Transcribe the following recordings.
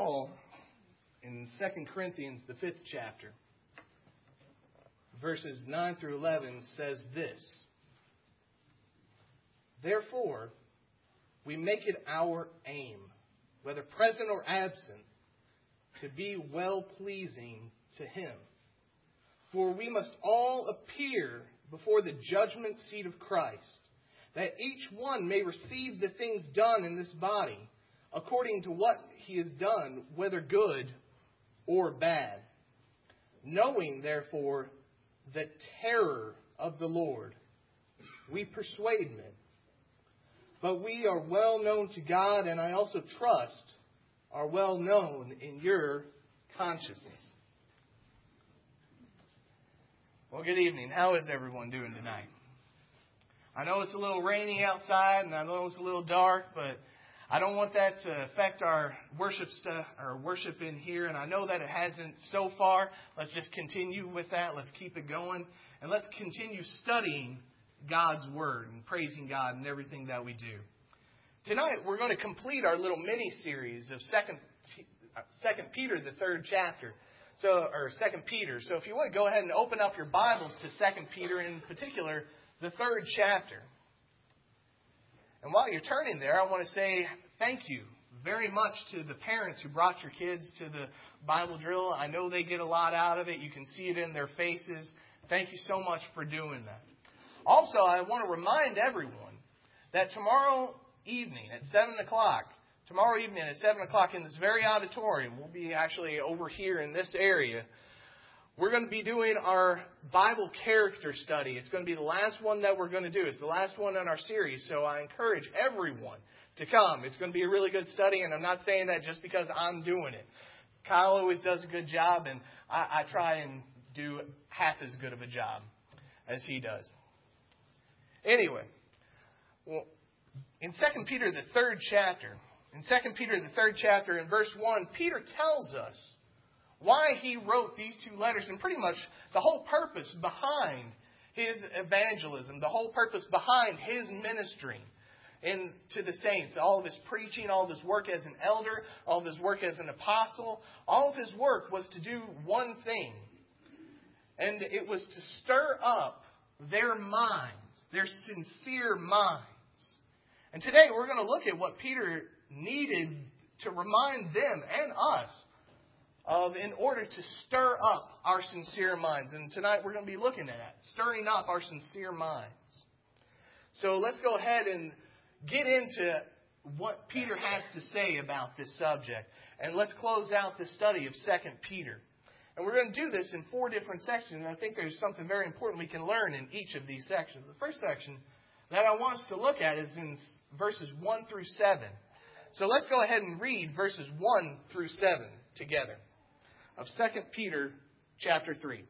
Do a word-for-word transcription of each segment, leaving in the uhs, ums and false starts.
Paul, in Second Corinthians, the fifth chapter, verses nine through eleven, says this: Therefore, we make it our aim, whether present or absent, to be well-pleasing to Him. For we must all appear before the judgment seat of Christ, that each one may receive the things done in this body, according to what he has done, whether good or bad. Knowing, therefore, the terror of the Lord, we persuade men. But we are well known to God, and I also trust are well known in your consciousness. Well, good evening. How is everyone doing tonight? I know it's a little rainy outside, and I know it's a little dark, but I don't want that to affect our worship stuff, our worship in here, and I know that it hasn't so far. Let's just continue with that. Let's keep it going, and let's continue studying God's Word and praising God in everything that we do. Tonight, we're going to complete our little mini-series of Second Second Peter, the third chapter, so or Second Peter. So if you would, go ahead and open up your Bibles to Second Peter, in particular, the third chapter. And while you're turning there, I want to say thank you very much to the parents who brought your kids to the Bible drill. I know they get a lot out of it. You can see it in their faces. Thank you so much for doing that. Also, I want to remind everyone that tomorrow evening at seven o'clock, tomorrow evening at seven o'clock in this very auditorium, we'll be actually over here in this area, we're going to be doing our Bible character study. It's going to be the last one that we're going to do. It's the last one in our series, so I encourage everyone to come. It's going to be a really good study, and I'm not saying that just because I'm doing it. Kyle always does a good job, and I, I try and do half as good of a job as he does. Anyway, well, in Second Peter, the third chapter, in Second Peter, the third chapter, in verse one, Peter tells us why he wrote these two letters, and pretty much the whole purpose behind his evangelism, the whole purpose behind his ministry in, to the saints, all of his preaching, all of his work as an elder, all of his work as an apostle, all of his work was to do one thing, and it was to stir up their minds, their sincere minds. And today we're going to look at what Peter needed to remind them and us of in order to stir up our sincere minds. And tonight we're going to be looking at that, stirring up our sincere minds. So let's go ahead and get into what Peter has to say about this subject. And let's close out the study of Second Peter. And we're going to do this in four different sections. And I think there's something very important we can learn in each of these sections. The first section that I want us to look at is in verses one through seven. So let's go ahead and read verses one through seven together of Second Peter chapter three.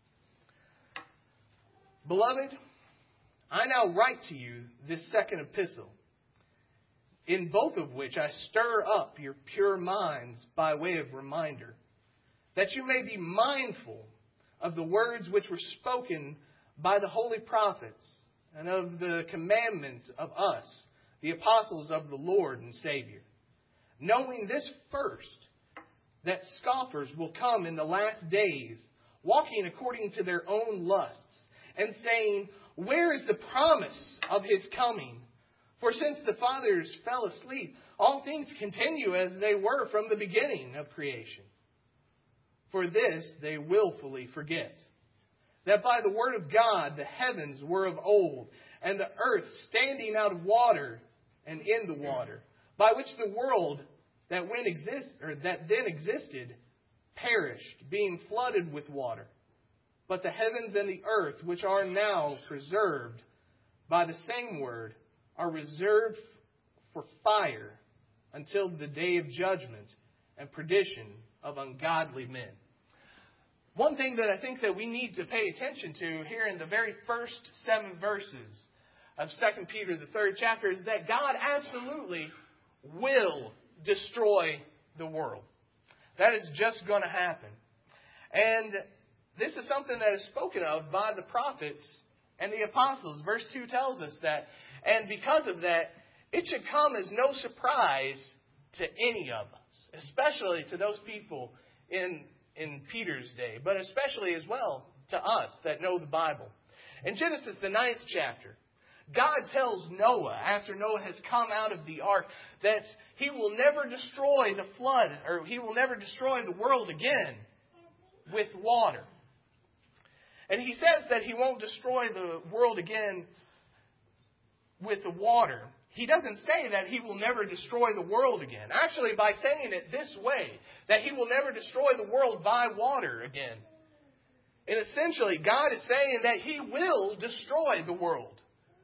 Beloved, I now write to you this second epistle, in both of which I stir up your pure minds by way of reminder, that you may be mindful of the words which were spoken by the holy prophets, and of the commandment of us, the apostles of the Lord and Savior. Knowing this first, that scoffers will come in the last days, walking according to their own lusts, and saying, where is the promise of His coming? For since the fathers fell asleep, all things continue as they were from the beginning of creation. For this they willfully forget, that by the word of God the heavens were of old, and the earth standing out of water and in the water, by which the world that when exist or that then existed perished, being flooded with water. But the heavens and the earth, which are now preserved by the same word, are reserved for fire until the day of judgment and perdition of ungodly men. One thing that I think that we need to pay attention to here in the very first seven verses of Second Peter, the third chapter, is that God absolutely will destroy the world. That is just going to happen. And this is something that is spoken of by the prophets and the apostles. Verse two tells us that. And because of that, it should come as no surprise to any of us, especially to those people in, in Peter's day, but especially as well to us that know the Bible. In Genesis, the ninth chapter, God tells Noah, after Noah has come out of the ark, that he will never destroy the flood, or he will never destroy the world again with water. And he says that he won't destroy the world again with the water. He doesn't say that he will never destroy the world again. Actually, by saying it this way, that he will never destroy the world by water again. And essentially, God is saying that He will destroy the world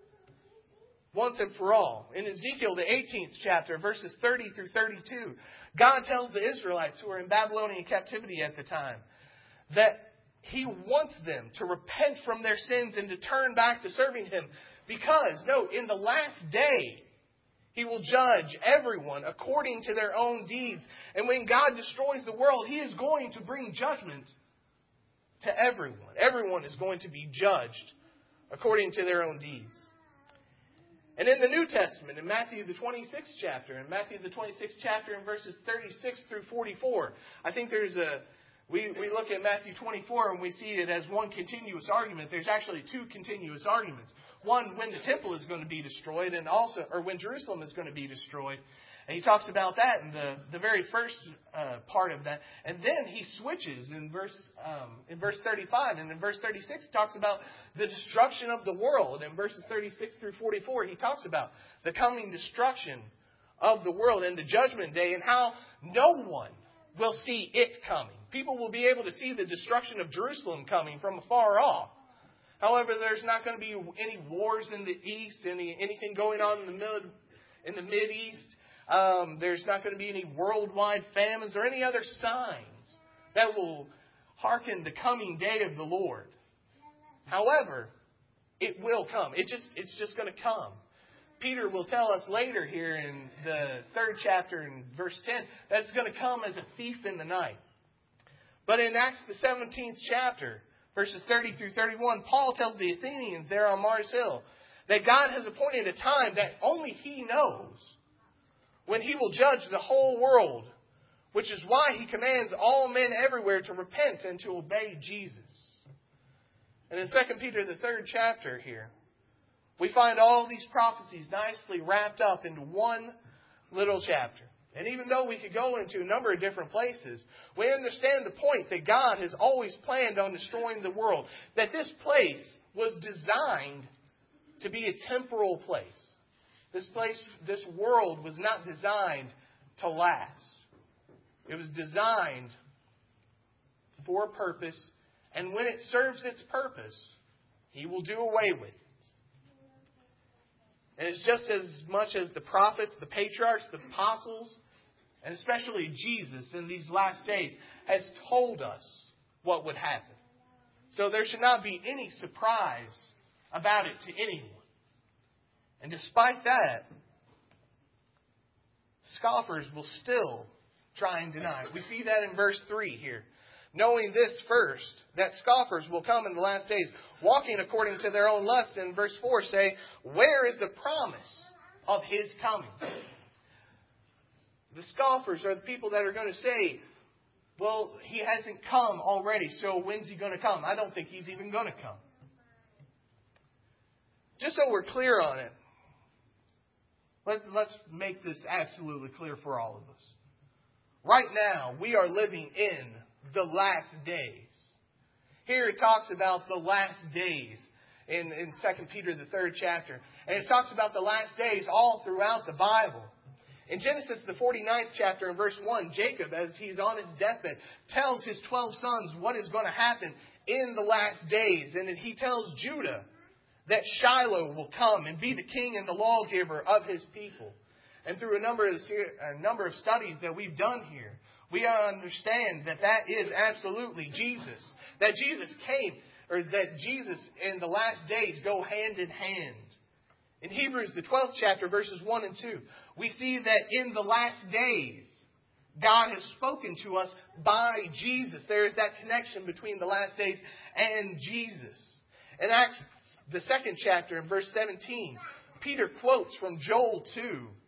once and for all. In Ezekiel, the eighteenth chapter, verses thirty through thirty-two, God tells the Israelites who were in Babylonian captivity at the time that He wants them to repent from their sins and to turn back to serving Him. Because, no, in the last day, He will judge everyone according to their own deeds. And when God destroys the world, He is going to bring judgment to everyone. Everyone is going to be judged according to their own deeds. And in the New Testament, in Matthew the twenty-sixth chapter, in Matthew the twenty-sixth chapter in verses thirty-six through forty-four, I think there's a, we, we look at Matthew twenty-four and we see it as one continuous argument. There's actually two continuous arguments. One, when the temple is going to be destroyed, and also, or when Jerusalem is going to be destroyed. And he talks about that in the, the very first uh, part of that. And then he switches in verse um, in verse thirty-five. And in verse thirty-six, he talks about the destruction of the world. In verses thirty-six through forty-four, he talks about the coming destruction of the world and the judgment day and how no one will see it coming. People will be able to see the destruction of Jerusalem coming from afar off. However, there's not going to be any wars in the east, any anything going on in the mid in the Mideast. Um, there's not going to be any worldwide famines or any other signs that will hearken the coming day of the Lord. However, it will come. It just it's just going to come. Peter will tell us later here in the third chapter in verse ten that it's going to come as a thief in the night. But in Acts the seventeenth chapter, verses thirty through thirty-one, Paul tells the Athenians there on Mars Hill that God has appointed a time that only He knows, when He will judge the whole world, which is why He commands all men everywhere to repent and to obey Jesus. And in Second Peter, the third chapter here, we find all these prophecies nicely wrapped up into one little chapter. And even though we could go into a number of different places, we understand the point that God has always planned on destroying the world. That this place was designed to be a temporal place. This place, this world was not designed to last. It was designed for a purpose, and when it serves its purpose, He will do away with it. And it's just as much as the prophets, the patriarchs, the apostles, and especially Jesus in these last days has told us what would happen. So there should not be any surprise about it to anyone. And despite that, scoffers will still try and deny it. We see that in verse three here. Knowing this first, that scoffers will come in the last days, walking according to their own lust. And verse four say, where is the promise of His coming? The scoffers are the people that are going to say, well, He hasn't come already, so when's He going to come? I don't think He's even going to come. Just so we're clear on it, let, let's make this absolutely clear for all of us. Right now, we are living in the last days. Here it talks about the last days in, in Second Peter, the third chapter. And it talks about the last days all throughout the Bible. In Genesis, the forty-ninth chapter, in verse one, Jacob, as he's on his deathbed, tells his twelve sons what is going to happen in the last days. And he tells Judah that Shiloh will come and be the king and the lawgiver of his people. And through a number of a number of studies that we've done here, we understand that that is absolutely Jesus. That Jesus came, or that Jesus in the last days go hand in hand. In Hebrews, the twelfth chapter, verses one and two, we see that in the last days, God has spoken to us by Jesus. There is that connection between the last days and Jesus. In Acts, the second chapter, in verse seventeen, Peter quotes from Joel two.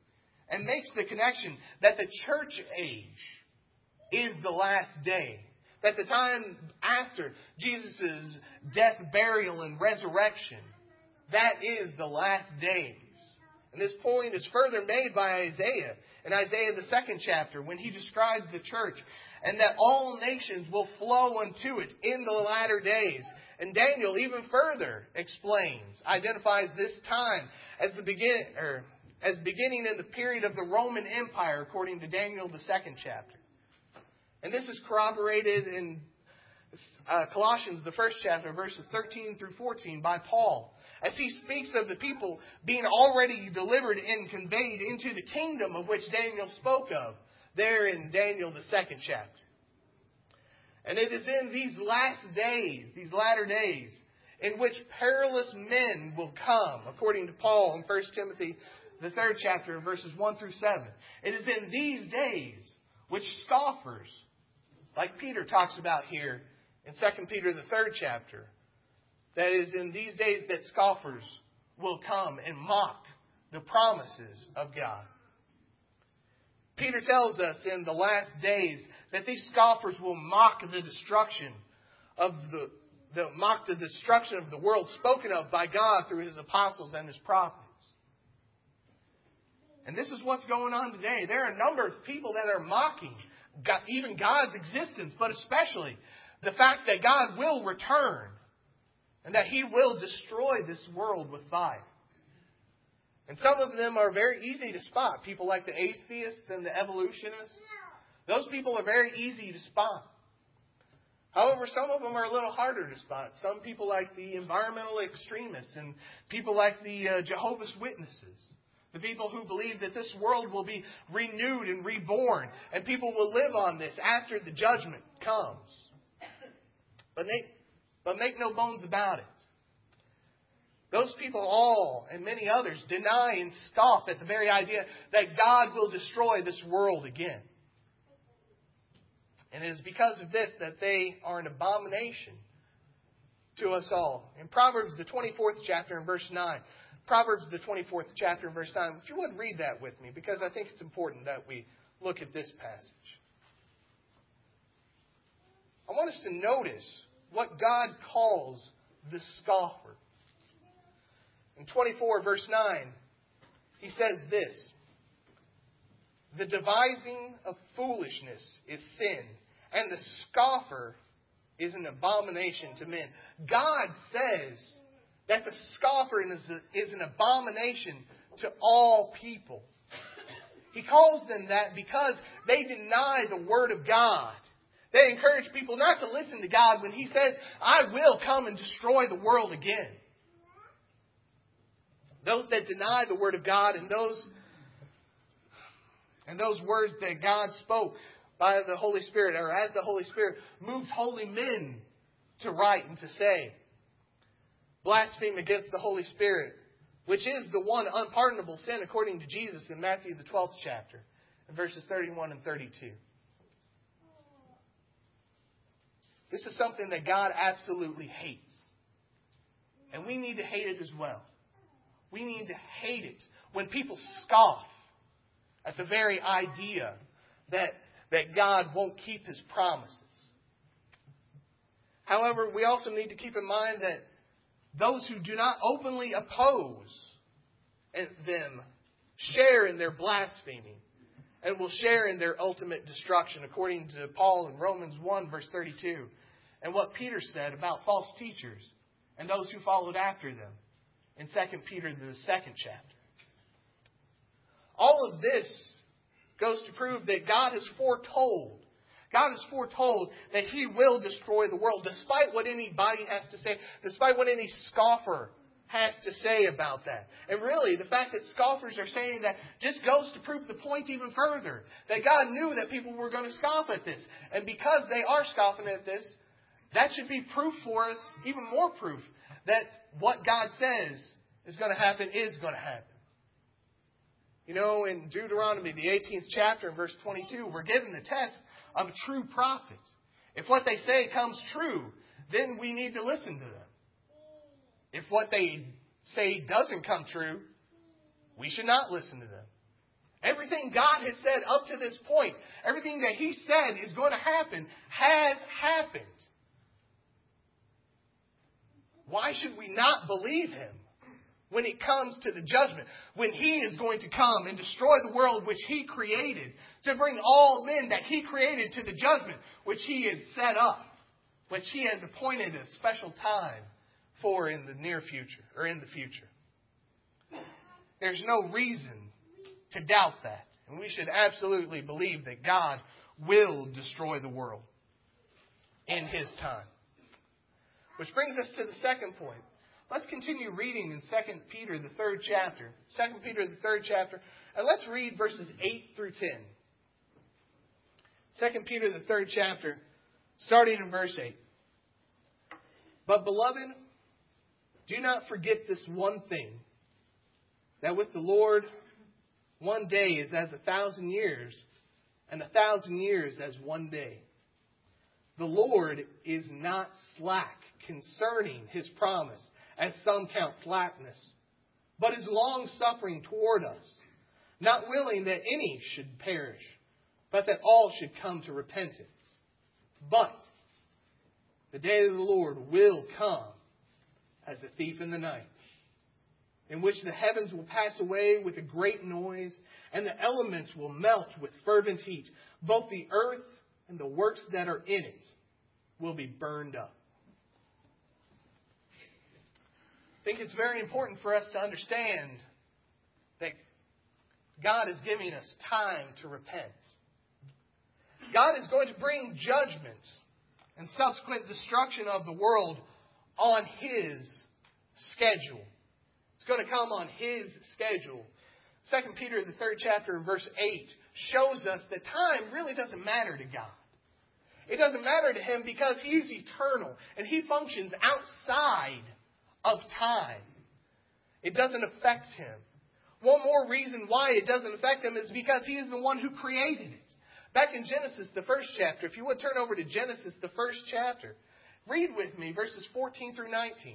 and makes the connection that the church age is the last day. That the time after Jesus' death, burial, and resurrection, that is the last days. And this point is further made by Isaiah in Isaiah the second chapter when he describes the church and that all nations will flow unto it in the latter days. And Daniel even further explains, identifies this time as the begin, or as beginning in the period of the Roman Empire, according to Daniel the second chapter. And this is corroborated in uh, Colossians the first chapter, verses thirteen through fourteen, by Paul, as he speaks of the people being already delivered and conveyed into the kingdom of which Daniel spoke of, there in Daniel the second chapter. And it is in these last days, these latter days, in which perilous men will come, according to Paul in First Timothy the third chapter, verses one through seven. It is in these days which scoffers, like Peter talks about here in Second Peter the third chapter, that is in these days that scoffers will come and mock the promises of God. Peter tells us in the last days that these scoffers will mock the destruction of the, the mock the destruction of the world spoken of by God through His apostles and His prophets. And this is what's going on today. There are a number of people that are mocking God, even God's existence, but especially the fact that God will return and that He will destroy this world with fire. And some of them are very easy to spot. People like the atheists and the evolutionists. Those people are very easy to spot. However, some of them are a little harder to spot. Some people like the environmental extremists and people like the uh, Jehovah's Witnesses. The people who believe that this world will be renewed and reborn and people will live on this after the judgment comes. But make, but make no bones about it. Those people all and many others deny and scoff at the very idea that God will destroy this world again. And it is because of this that they are an abomination to us all. In Proverbs, the twenty-fourth chapter and verse nine, Proverbs, the twenty-fourth chapter and verse nine, if you would read that with me, because I think it's important that we look at this passage. I want us to notice what God calls the scoffer. In twenty-four, verse nine, He says this: the devising of foolishness is sin, and the scoffer is an abomination to men. God says that the scoffer is, a, is an abomination to all people. He calls them that because they deny the Word of God. They encourage people not to listen to God when He says, I will come and destroy the world again. Those that deny the Word of God and those and those words that God spoke by the Holy Spirit, or as the Holy Spirit moved holy men to write and to say, blaspheme against the Holy Spirit, which is the one unpardonable sin according to Jesus in Matthew the twelfth chapter, in verses thirty-one and thirty-two. This is something that God absolutely hates. And we need to hate it as well. We need to hate it when people scoff at the very idea that, that God won't keep His promises. However, we also need to keep in mind that those who do not openly oppose them share in their blaspheming and will share in their ultimate destruction, according to Paul in Romans one, verse thirty-two, and what Peter said about false teachers and those who followed after them in Second Peter, the second chapter. All of this goes to prove that God has foretold. God has foretold that He will destroy the world, despite what anybody has to say, despite what any scoffer has to say about that. And really, the fact that scoffers are saying that just goes to prove the point even further. That God knew that people were going to scoff at this. And because they are scoffing at this, that should be proof for us, even more proof, that what God says is going to happen is going to happen. You know, in Deuteronomy, the eighteenth chapter, verse twenty-two, we're given the test of a true prophet. If what they say comes true, then we need to listen to them. If what they say doesn't come true, we should not listen to them. Everything God has said up to this point, everything that He said is going to happen, has happened. Why should we not believe Him when it comes to the judgment? When He is going to come and destroy the world which He created, to bring all men that He created to the judgment which He has set up, which He has appointed a special time for in the near future, or in the future. There's no reason to doubt that. And we should absolutely believe that God will destroy the world in His time. Which brings us to the second point. Let's continue reading in Second Peter, the third chapter. Second Peter, the third chapter. And let's read verses eight through ten. Second Peter, the third chapter, starting in verse eight. But beloved, do not forget this one thing, that with the Lord, one day is as a thousand years, and a thousand years as one day. The Lord is not slack concerning His promise, as some count slackness, but is long-suffering toward us, not willing that any should perish, but that all should come to repentance. But the day of the Lord will come as a thief in the night, in which the heavens will pass away with a great noise, and the elements will melt with fervent heat. Both the earth and the works that are in it will be burned up. I think it's very important for us to understand that God is giving us time to repent. God is going to bring judgment and subsequent destruction of the world on His schedule. It's going to come on His schedule. Second Peter, the third chapter, verse eight, shows us that time really doesn't matter to God. It doesn't matter to Him because He's eternal and He functions outside of time. It doesn't affect Him. One more reason why it doesn't affect Him is because He is the one who created it. Back in Genesis, the first chapter, if you would turn over to Genesis, the first chapter, read with me verses fourteen through nineteen.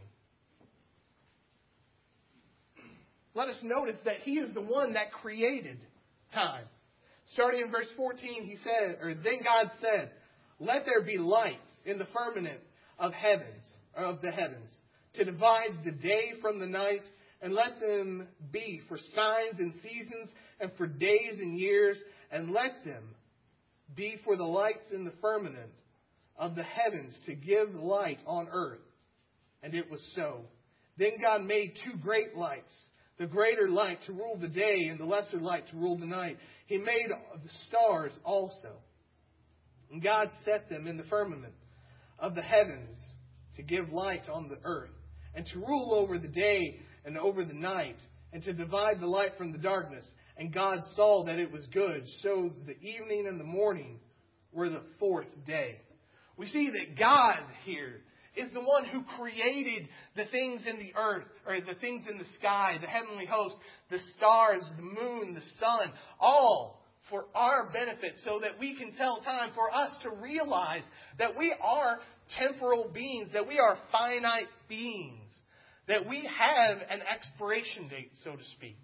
Let us notice that He is the one that created time. Starting in verse fourteen, He said, or then God said, "Let there be lights in the firmament of heavens, of the heavens, to divide the day from the night, and let them be for signs and seasons, and for days and years, and let them be for the lights in the firmament of the heavens to give light on earth." And it was so. Then God made two great lights, the greater light to rule the day and the lesser light to rule the night. He made the stars also. And God set them in the firmament of the heavens to give light on the earth, and to rule over the day and over the night, and to divide the light from the darkness. And God saw that it was good. So the evening and the morning were the fourth day. We see that God here is the one who created the things in the earth, or the things in the sky, the heavenly hosts, the stars, the moon, the sun, all for our benefit, so that we can tell time, for us to realize that we are temporal beings, that we are finite beings, that we have an expiration date, so to speak.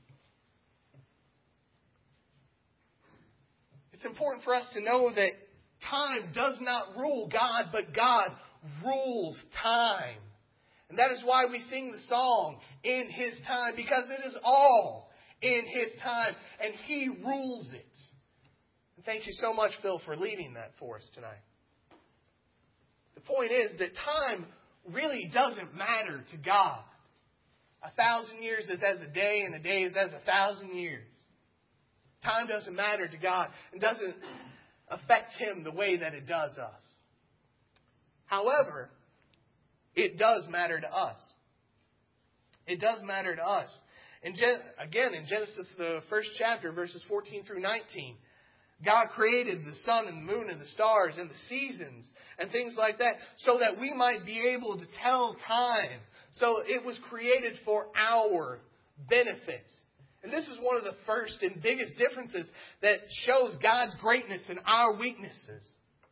It's important for us to know that time does not rule God, but God rules time. And that is why we sing the song, "In His Time," because it is all in His time, and He rules it. And thank you so much, Phil, for leading that for us tonight. The point is that time really doesn't matter to God. A thousand years is as a day, and a day is as a thousand years. Time doesn't matter to God and doesn't affect Him the way that it does us. However, it does matter to us. It does matter to us. And again, in Genesis, the first chapter, verses fourteen through nineteen, God created the sun and the moon and the stars and the seasons and things like that so that we might be able to tell time. So it was created for our benefit. And this is one of the first and biggest differences that shows God's greatness and our weaknesses.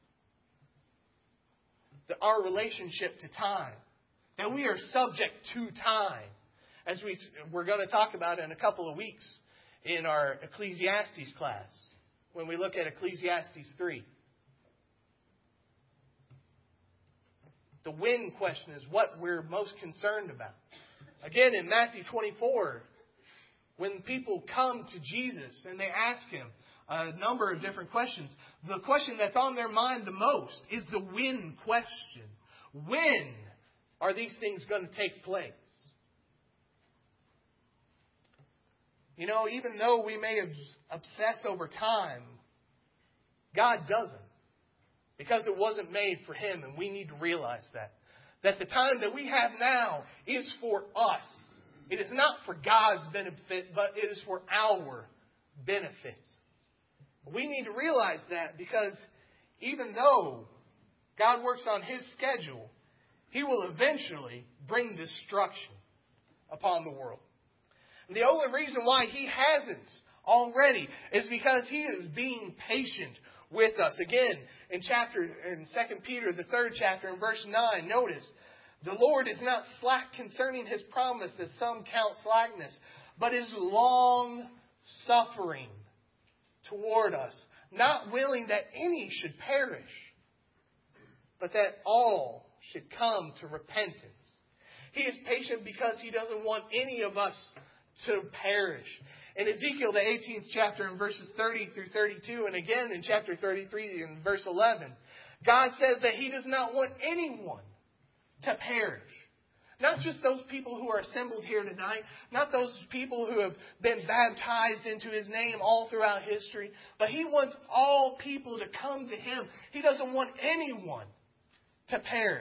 The, our relationship to time. That we are subject to time. As we, we're going to talk about in a couple of weeks in our Ecclesiastes class when we look at Ecclesiastes three. The when question is what we're most concerned about. Again, in Matthew twenty-four, when people come to Jesus and they ask Him a number of different questions, the question that's on their mind the most is the when question. When are these things going to take place? You know, even though we may obsess over time, God doesn't. Because it wasn't made for Him, and we need to realize that. That the time that we have now is for us. It is not for God's benefit, but it is for our benefit. We need to realize that because even though God works on His schedule, He will eventually bring destruction upon the world. And the only reason why He hasn't already is because He is being patient with us. Again, in chapter in Second Peter, the third chapter, in verse nine, notice, the Lord is not slack concerning His promise, as some count slackness, but is long suffering toward us, not willing that any should perish, but that all should come to repentance. He is patient because He doesn't want any of us to perish. In Ezekiel, the eighteenth chapter, in verses thirty through thirty-two, and again in chapter thirty-three, in verse eleven, God says that He does not want anyone to perish. Not just those people who are assembled here tonight, not those people who have been baptized into His name all throughout history, but He wants all people to come to Him. He doesn't want anyone to perish.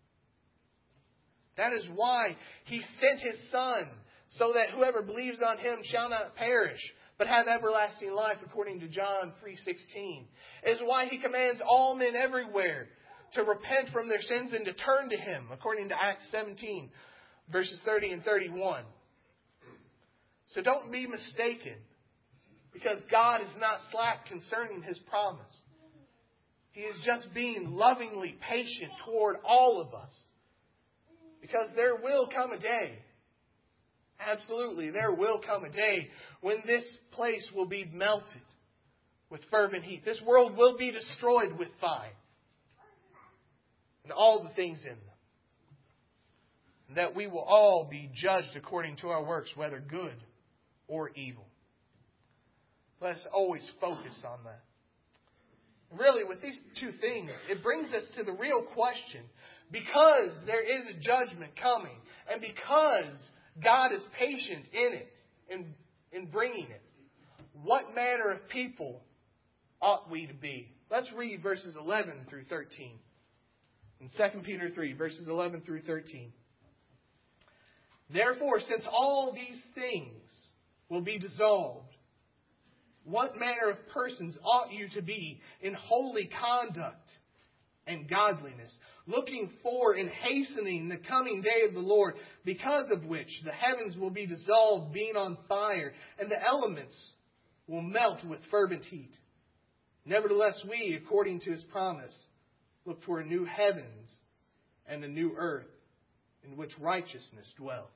That is why He sent His Son, so that whoever believes on Him shall not perish, but have everlasting life, according to John three sixteen. It is why He commands all men everywhere to repent from their sins and to turn to Him, according to Acts seventeen, verses thirty and thirty-one. So don't be mistaken, because God is not slack concerning His promise. He is just being lovingly patient toward all of us. Because there will come a day, absolutely, there will come a day when this place will be melted with fervent heat. This world will be destroyed with fire. And all the things in them. And that we will all be judged according to our works, whether good or evil. Let us always focus on that. Really, with these two things, it brings us to the real question. Because there is a judgment coming, and because God is patient in it, in, in bringing it, what manner of people ought we to be? Let's read verses eleven through thirteen. In Second Peter three, verses eleven through thirteen. Therefore, since all these things will be dissolved, what manner of persons ought you to be in holy conduct and godliness, looking for and hastening the coming day of the Lord, because of which the heavens will be dissolved, being on fire, and the elements will melt with fervent heat. Nevertheless, we, according to His promise, look for a new heavens and a new earth in which righteousness dwells.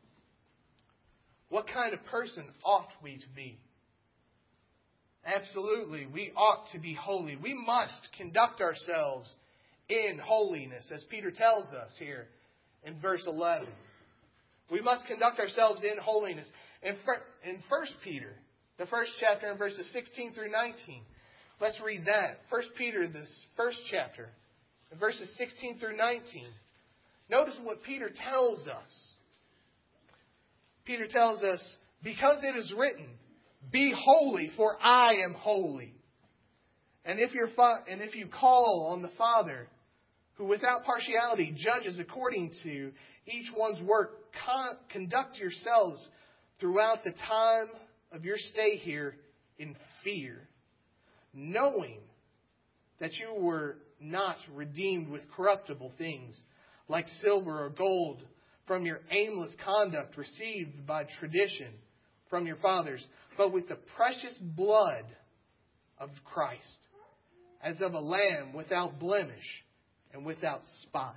What kind of person ought we to be? Absolutely, we ought to be holy. We must conduct ourselves in holiness, as Peter tells us here in verse eleven. We must conduct ourselves in holiness. In First Peter, the first chapter, in verses sixteen through nineteen, let's read that. First Peter, this first chapter, in verses sixteen through nineteen. Notice what Peter tells us. Peter tells us, because it is written, be holy, for I am holy. And if, you're fa- and if you call on the Father, who without partiality judges according to each one's work, con- conduct yourselves throughout the time of your stay here in fear, knowing that you were not redeemed with corruptible things, like silver or gold, from your aimless conduct received by tradition from your fathers, but with the precious blood of Christ, as of a lamb without blemish and without spot.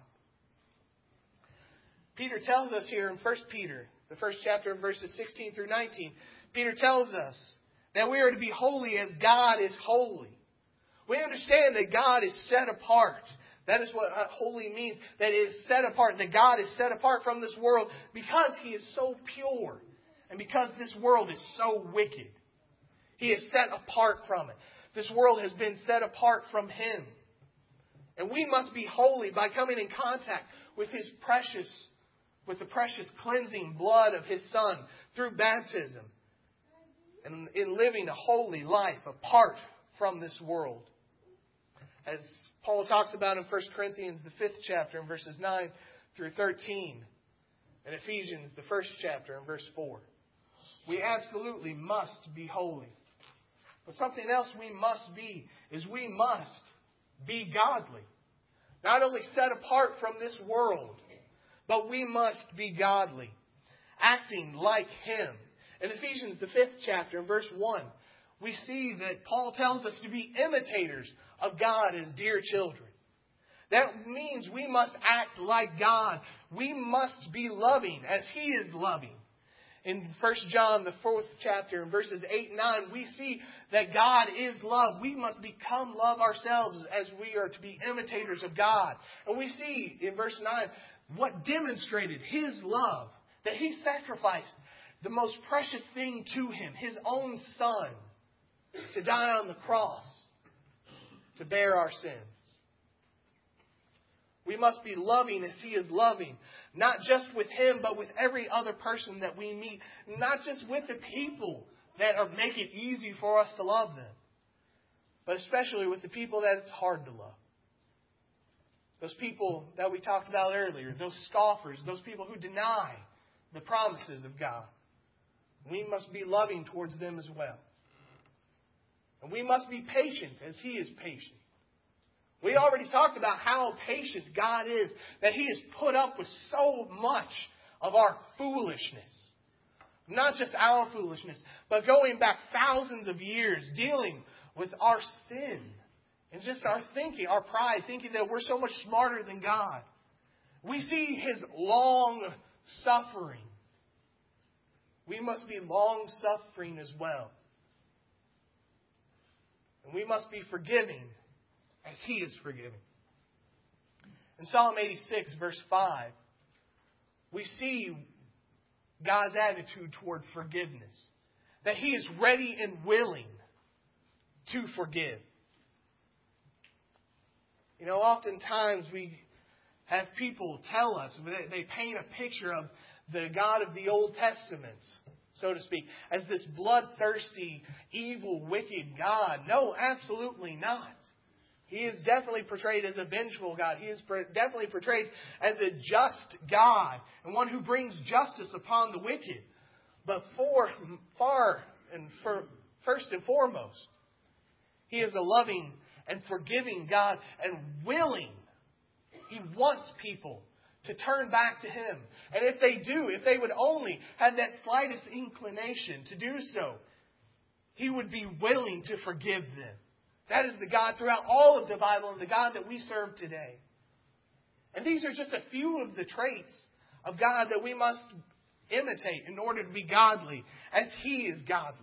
Peter tells us here in First Peter, the first chapter, verses sixteen through nineteen, Peter tells us that we are to be holy as God is holy. We understand that God is set apart. That is what holy means. That it is set apart. That God is set apart from this world because He is so pure. And because this world is so wicked. He is set apart from it. This world has been set apart from Him. And we must be holy by coming in contact with His precious, with the precious cleansing blood of His Son through baptism. And in living a holy life apart from this world. As Paul talks about in First Corinthians, the fifth chapter, in verses nine through thirteen. And Ephesians, the first chapter, in verse four. We absolutely must be holy. But something else we must be is we must be godly. Not only set apart from this world, but we must be godly. Acting like Him. In Ephesians, the fifth chapter, in verse one, we see that Paul tells us to be imitators of God as dear children. That means we must act like God. We must be loving as He is loving. In First John, the fourth chapter, in verses eight and nine, we see that God is love. We must become love ourselves as we are to be imitators of God. And we see in verse nine what demonstrated His love. That He sacrificed the most precious thing to Him, His own Son, to die on the cross, to bear our sins. We must be loving as He is loving. Not just with Him, but with every other person that we meet. Not just with the people that are, make it easy for us to love them. But especially with the people that it's hard to love. Those people that we talked about earlier. Those scoffers. Those people who deny the promises of God. We must be loving towards them as well. And we must be patient as He is patient. We already talked about how patient God is. That He has put up with so much of our foolishness. Not just our foolishness, but going back thousands of years dealing with our sin. And just our thinking, our pride, thinking that we're so much smarter than God. We see His long suffering. We must be long suffering as well. And we must be forgiving as He is forgiving. In Psalm eighty-six, verse five, we see God's attitude toward forgiveness. That He is ready and willing to forgive. You know, oftentimes we have people tell us, they paint a picture of the God of the Old Testament, so to speak, as this bloodthirsty, evil, wicked God. No, absolutely not. He is definitely portrayed as a vengeful God. He is definitely portrayed as a just God and one who brings justice upon the wicked. But for, far and for, first and foremost, He is a loving and forgiving God and willing. He wants people to turn back to Him. And if they do, if they would only have that slightest inclination to do so, He would be willing to forgive them. That is the God throughout all of the Bible and the God that we serve today. And these are just a few of the traits of God that we must imitate in order to be godly as He is godly.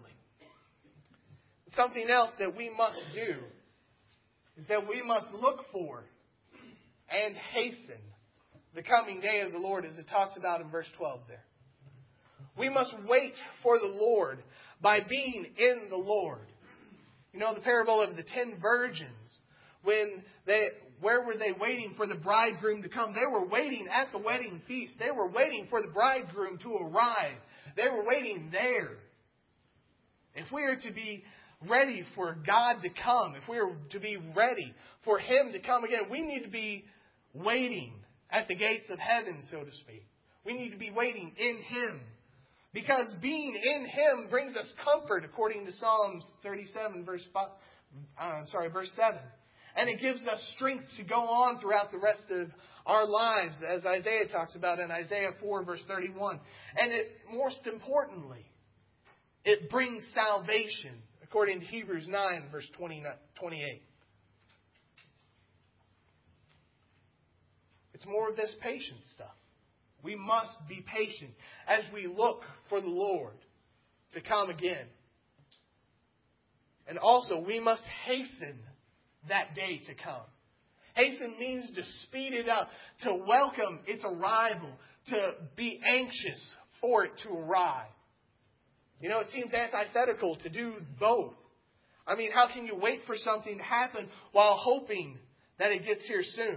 Something else that we must do is that we must look for and hasten the coming day of the Lord, as it talks about in verse twelve there. We must wait for the Lord by being in the Lord. You know, the parable of the ten virgins, when they, where were they waiting for the bridegroom to come? They were waiting at the wedding feast. They were waiting for the bridegroom to arrive. They were waiting there. If we are to be ready for God to come, if we are to be ready for Him to come again, we need to be waiting at the gates of heaven, so to speak. We need to be waiting in Him. Because being in Him brings us comfort, according to Psalms thirty-seven, verse five, uh, sorry, verse seven. And it gives us strength to go on throughout the rest of our lives, as Isaiah talks about in Isaiah four, verse thirty-one. And it, most importantly, it brings salvation, according to Hebrews nine, verse twenty-eight. It's more of this patient stuff. We must be patient as we look for the Lord. to come again. And also, we must hasten that day to come. Hasten means to speed it up, to welcome its arrival, to be anxious for it to arrive. You know, it seems antithetical to do both. I mean, how can you wait for something to happen while hoping that it gets here soon?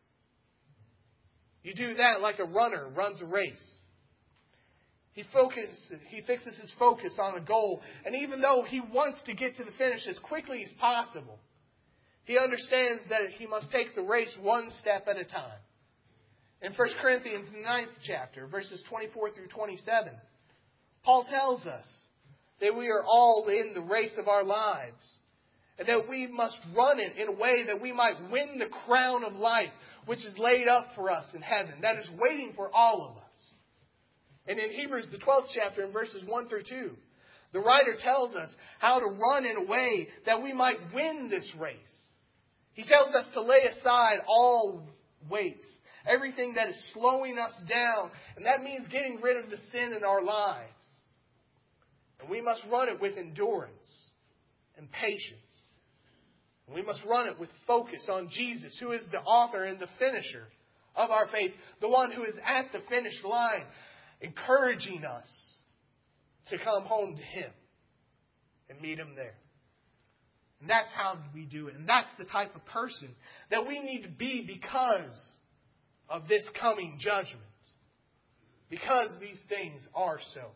You do that like a runner runs a race. He focuses, he fixes his focus on a goal, and even though he wants to get to the finish as quickly as possible, he understands that he must take the race one step at a time. In First Corinthians ninth chapter, verses twenty-four through twenty-seven, Paul tells us that we are all in the race of our lives, and that we must run it in a way that we might win the crown of life, which is laid up for us in heaven, that is waiting for all of us. And in Hebrews, the twelfth chapter, in verses one through two, the writer tells us how to run in a way that we might win this race. He tells us to lay aside all weights, everything that is slowing us down, and that means getting rid of the sin in our lives. And we must run it with endurance and patience. And we must run it with focus on Jesus, who is the author and the finisher of our faith, the one who is at the finish line, encouraging us to come home to Him and meet Him there. And that's how we do it. And that's the type of person that we need to be because of this coming judgment. Because these things are so.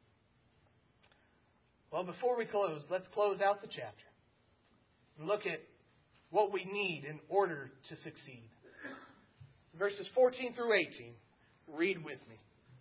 Well, before we close, let's close out the chapter and look at what we need in order to succeed. Verses fourteen through eighteen. Read with me.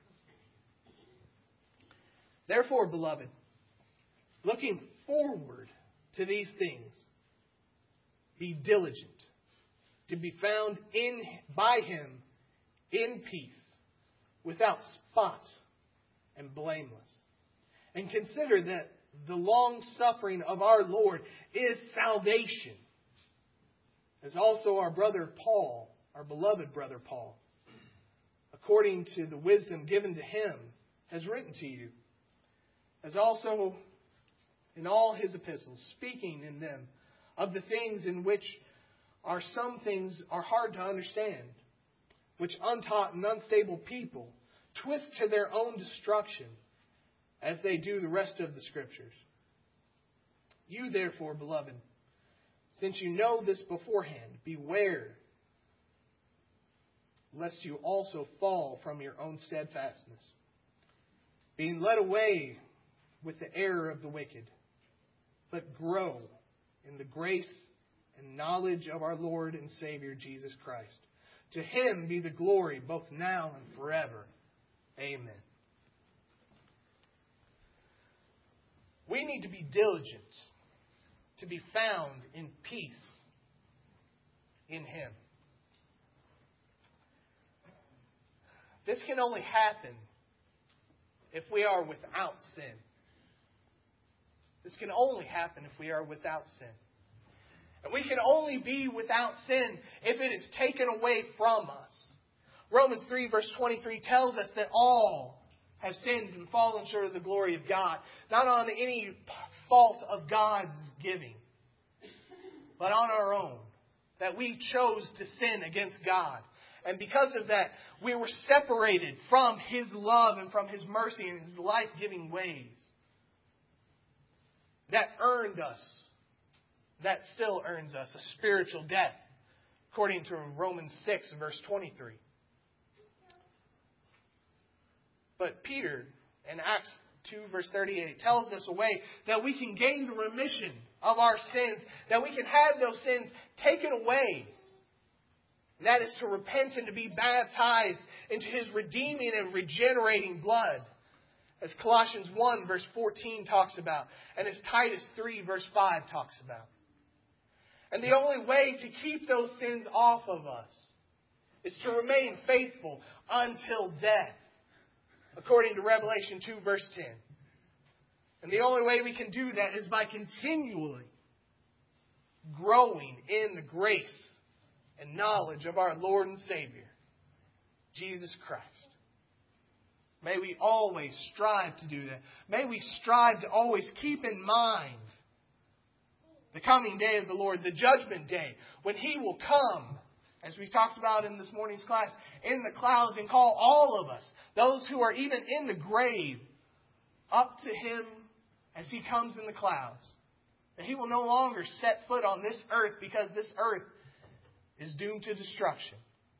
Therefore, beloved, looking forward to these things, be diligent to be found in by Him in peace, without spot and blameless. And consider that the long suffering of our Lord is salvation, as also our brother Paul, our beloved brother Paul, according to the wisdom given to him, has written to you, as also in all his epistles, speaking in them of the things in which are some things are hard to understand, which untaught and unstable people twist to their own destruction, as they do the rest of the Scriptures. You therefore, beloved, since you know this beforehand, beware lest you also fall from your own steadfastness, being led away with the error of the wicked, but grow in the grace and knowledge of our Lord and Savior Jesus Christ. To Him be the glory both now and forever. Amen. We need to be diligent to be found in peace in Him. This can only happen if we are without sin. This can only happen if we are without sin. And we can only be without sin if it is taken away from us. Romans three verse twenty-three tells us that all have sinned and fallen short of the glory of God. Not on any fault of God's giving, but on our own. That we chose to sin against God. And because of that, we were separated from His love and from His mercy and His life-giving ways. That earned us, that still earns us a spiritual death, according to Romans six, verse twenty-three. But Peter, in Acts two, verse thirty-eight, tells us a way that we can gain the remission of our sins, that we can have those sins taken away. And that is to repent and to be baptized into His redeeming and regenerating blood, as Colossians one, verse fourteen talks about, and as Titus three, verse five talks about. And the only way to keep those sins off of us is to remain faithful until death, according to Revelation two, verse ten. And the only way we can do that is by continually growing in the grace and knowledge of our Lord and Savior, Jesus Christ. May we always strive to do that. May we strive to always keep in mind the coming day of the Lord, the judgment day, when He will come, as we talked about in this morning's class, in the clouds and call all of us, those who are even in the grave, up to Him as He comes in the clouds. That He will no longer set foot on this earth because this earth is doomed to destruction.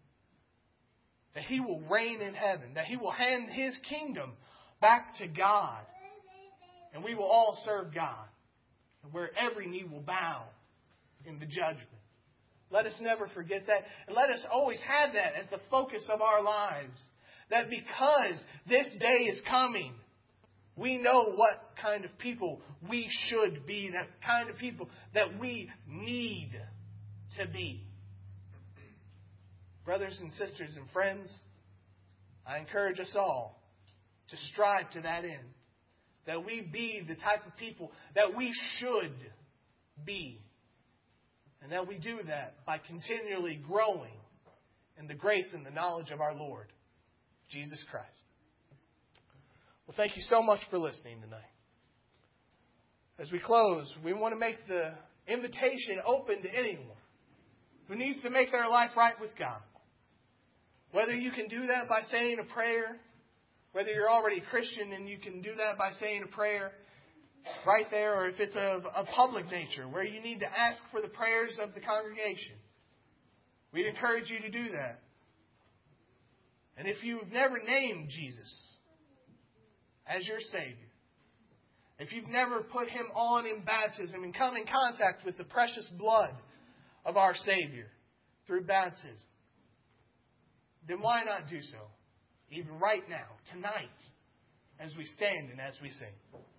That He will reign in heaven. That He will hand His kingdom back to God. And we will all serve God. And where every knee will bow in the judgment. Let us never forget that. And let us always have that as the focus of our lives. That because this day is coming, we know what kind of people we should be. That kind of people that we need to be. Brothers and sisters and friends, I encourage us all to strive to that end. That we be the type of people that we should be. And that we do that by continually growing in the grace and the knowledge of our Lord, Jesus Christ. Well, thank you so much for listening tonight. As we close, we want to make the invitation open to anyone who needs to make their life right with God. Whether you can do that by saying a prayer, whether you're already a Christian and you can do that by saying a prayer right there, or if it's of a public nature where you need to ask for the prayers of the congregation, we'd encourage you to do that. And if you've never named Jesus as your Savior, if you've never put Him on in baptism and come in contact with the precious blood of our Savior through baptism, then why not do so? Even right now, tonight, as we stand and as we sing.